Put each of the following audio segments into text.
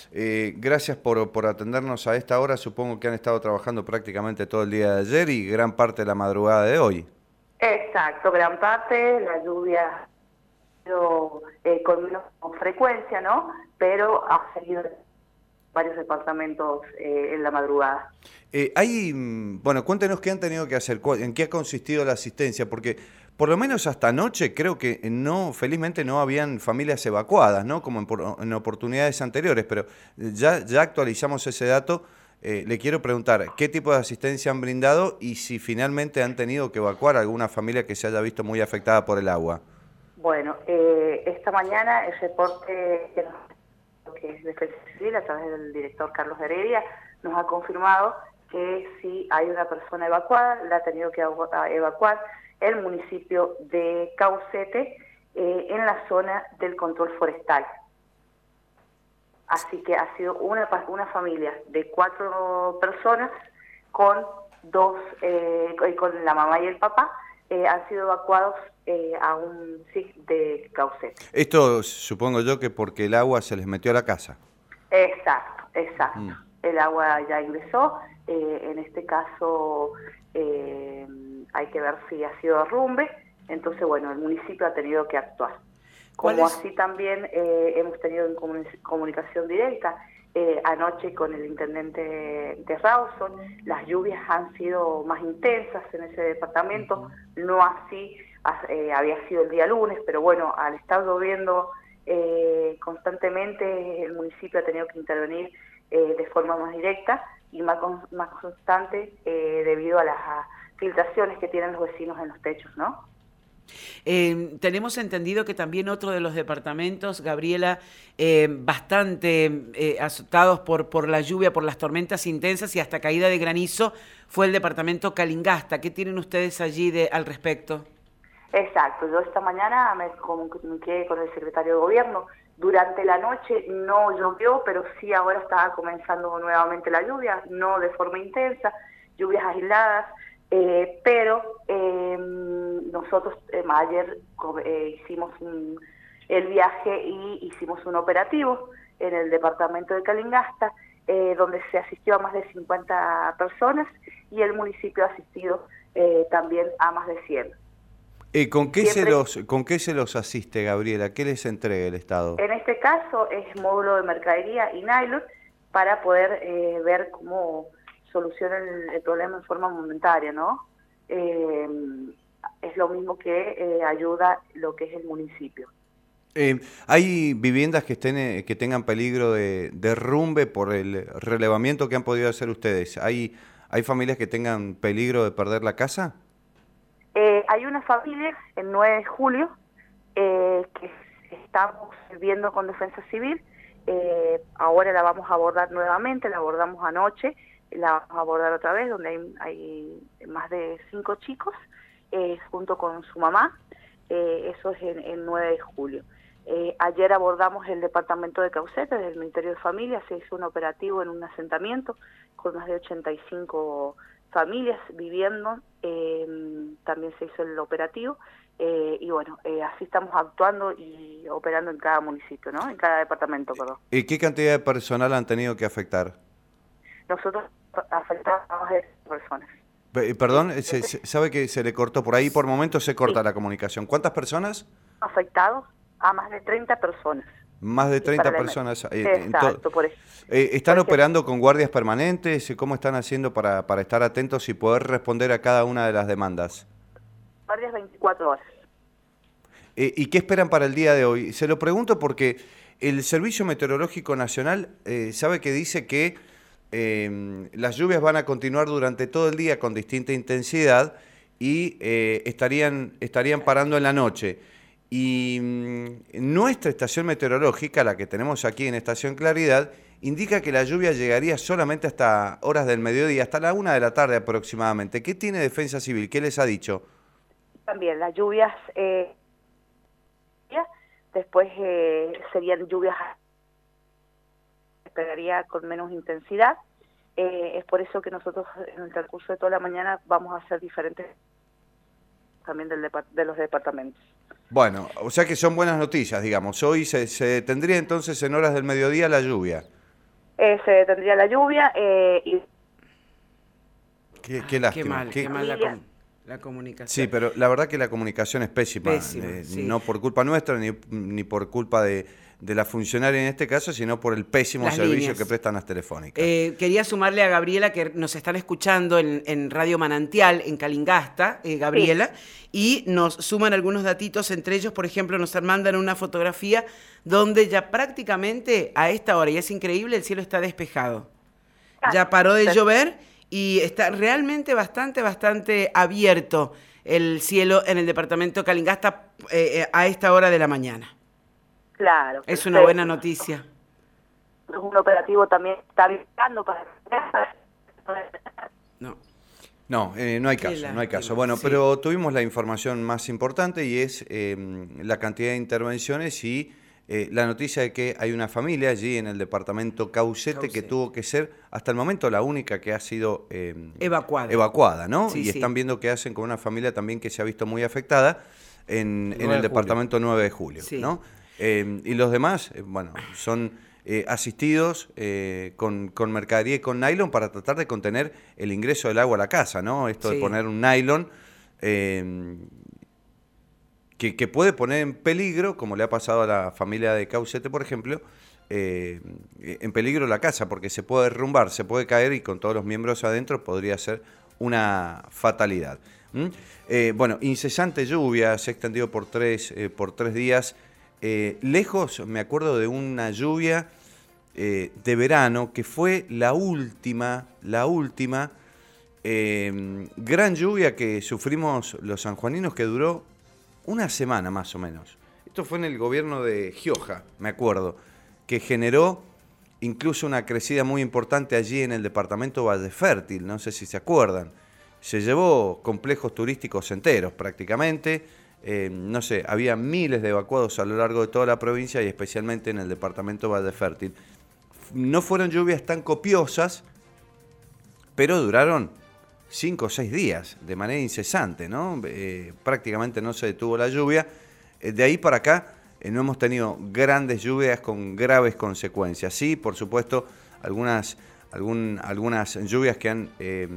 Gracias por atendernos a esta hora. Supongo que han estado trabajando prácticamente todo el día de ayer y gran parte de la madrugada de hoy. Exacto, gran parte, la lluvia con menos frecuencia, ¿no? Pero ha seguido varios departamentos en la madrugada. Bueno, cuéntenos qué han tenido que hacer, en qué ha consistido la asistencia, porque por lo menos hasta anoche creo que no, felizmente no habían familias evacuadas, ¿no? Como en oportunidades anteriores, pero ya actualizamos ese dato. Le quiero preguntar, ¿qué tipo de asistencia han brindado y si finalmente han tenido que evacuar a alguna familia que se haya visto muy afectada por el agua? Bueno, esta mañana el reporte que es Defensa Civil, a través del director Carlos Heredia, nos ha confirmado que si hay una persona evacuada, la ha tenido que evacuar el municipio de Caucete en la zona del control forestal. Así que ha sido una familia de 4 personas con con la mamá y el papá, han sido evacuados a un SIC de Caucete. Esto supongo yo que porque el agua se les metió a la casa. Exacto, exacto. El agua ya ingresó, en este caso hay que ver si ha sido derrumbe, entonces bueno, el municipio ha tenido que actuar. Como así también hemos tenido comunicación directa anoche con el intendente de Rawson. Las lluvias han sido más intensas en ese departamento, no así había sido el día lunes, pero bueno, al estar lloviendo constantemente, el municipio ha tenido que intervenir de forma más directa y más constante debido a las filtraciones que tienen los vecinos en los techos, ¿no? Tenemos entendido que también otro de los departamentos, Gabriela, bastante azotados por la lluvia, por las tormentas intensas y hasta caída de granizo, fue el departamento Calingasta. ¿Qué tienen ustedes allí al respecto? Exacto, yo esta mañana me comuniqué con el secretario de Gobierno. Durante la noche no llovió, pero sí ahora está comenzando nuevamente la lluvia, no de forma intensa, lluvias aisladas. Pero nosotros ayer hicimos el viaje y hicimos un operativo en el departamento de Calingasta, donde se asistió a más de 50 personas y el municipio ha asistido también a más de 100. ¿Con qué se los asiste, Gabriela? ¿Qué les entrega el Estado? En este caso es módulo de mercadería y nylon para poder ver cómo solucionan el problema en forma momentaria, ¿no? Es lo mismo que ayuda lo que es el municipio. ¿Hay viviendas que tengan peligro de derrumbe por el relevamiento que han podido hacer ustedes? ¿Hay familias que tengan peligro de perder la casa? Hay una familia, el 9 de julio, que estamos viendo con Defensa Civil. Ahora la vamos a abordar nuevamente, la abordamos anoche, la vamos a abordar otra vez, donde hay más de 5 chicos, junto con su mamá. Eso es el 9 de julio. Ayer abordamos el departamento de Caucete, del Ministerio de Familia. Se hizo un operativo en un asentamiento con más de 85 familias viviendo. También se hizo el operativo. Y bueno, así estamos actuando y operando en cada municipio, ¿no? En cada departamento, perdón. ¿Qué cantidad de personal han tenido que afectar? Nosotros afectamos a más de 100 personas. Perdón, sabe que se le cortó por ahí, por momentos se corta la comunicación. ¿Cuántas personas? Afectados a más de 30 personas. Más de 30 personas. Exacto, por eso. ¿Están operando con guardias permanentes? ¿Cómo están haciendo para estar atentos y poder responder a cada una de las demandas? Guardias 24 horas. ¿Y qué esperan para el día de hoy? Se lo pregunto porque el Servicio Meteorológico Nacional sabe que dice que las lluvias van a continuar durante todo el día con distinta intensidad y estarían parando en la noche. Y nuestra estación meteorológica, la que tenemos aquí en Estación Claridad, indica que la lluvia llegaría solamente hasta horas del mediodía, hasta la 1 de la tarde aproximadamente. ¿Qué tiene Defensa Civil? ¿Qué les ha dicho? También las lluvias, después serían lluvias, esperaría con menos intensidad. Es por eso que nosotros en el transcurso de toda la mañana vamos a hacer diferentes también de los departamentos. Bueno, o sea que son buenas noticias, digamos. Hoy se detendría entonces en horas del mediodía la lluvia. se detendría la lluvia y Qué lástima. Qué mal la comunicación. Sí, pero la verdad que la comunicación es pésima. Sí. No por culpa nuestra ni por culpa de la funcionaria en este caso, sino por el pésimo Las servicio líneas que prestan las telefónicas. Quería sumarle a Gabriela, que nos están escuchando en Radio Manantial, en Calingasta, Gabriela, y nos suman algunos datitos, entre ellos, por ejemplo, nos mandan una fotografía donde ya prácticamente a esta hora, y es increíble, el cielo está despejado. Ya paró de llover y está realmente bastante abierto el cielo en el departamento Calingasta a esta hora de la mañana. claro. Es una buena noticia. Un operativo también está buscando para... No. No hay caso, no hay caso. Bueno, sí. pero tuvimos la información más importante y es la cantidad de intervenciones y la noticia de que hay una familia allí en el departamento Caucete que tuvo que ser, hasta el momento, la única que ha sido evacuada, ¿no? Sí, y están viendo qué hacen con una familia también que se ha visto muy afectada en el departamento 9 de julio, Sí. ¿no? Y los demás, bueno, son asistidos con mercadería y con nylon para tratar de contener el ingreso del agua a la casa, ¿no? Esto de poner un nylon que puede poner en peligro, como le ha pasado a la familia de Caucete, por ejemplo, en peligro la casa, porque se puede derrumbar, se puede caer y con todos los miembros adentro podría ser una fatalidad. Bueno, incesante lluvia, se ha extendido por tres días. Lejos, me acuerdo de una lluvia de verano que fue la última gran lluvia que sufrimos los sanjuaninos, que duró una semana más o menos. Esto fue en el gobierno de Gioja, me acuerdo, que generó incluso una crecida muy importante allí en el departamento Valle Fértil, no sé si se acuerdan. Se llevó complejos turísticos enteros prácticamente, no sé, había miles de evacuados a lo largo de toda la provincia y especialmente en el departamento Valle Fértil. No fueron lluvias tan copiosas, pero duraron 5 o 6 días de manera incesante, ¿no? Prácticamente no se detuvo la lluvia. De ahí para acá no hemos tenido grandes lluvias con graves consecuencias. Sí, por supuesto, algunas lluvias que han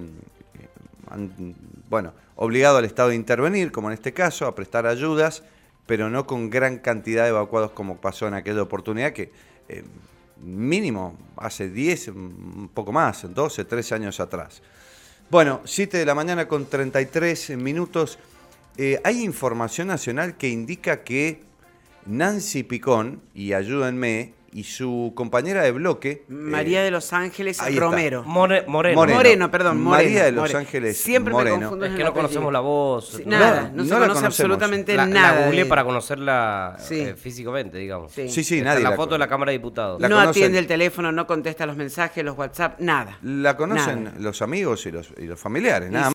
obligado al Estado a intervenir, como en este caso, a prestar ayudas, pero no con gran cantidad de evacuados como pasó en aquella oportunidad, que mínimo hace 10, un poco más, 12, 13 años atrás. Bueno, 7 de la mañana con 33 minutos. Hay información nacional que indica que Nancy Picón, y ayúdenme, y su compañera de bloque... María de los Ángeles Romero. Moreno, perdón. María de los Ángeles Siempre Moreno. me confundo. Es que no conocemos la voz. Sí, nada, no se conoce absolutamente nada. La googleé para conocerla físicamente, digamos. Sí, nadie está en la foto de la Cámara de Diputados. No atiende el teléfono, no contesta los mensajes, los WhatsApp, nada. La conocen los amigos y los familiares, nada más.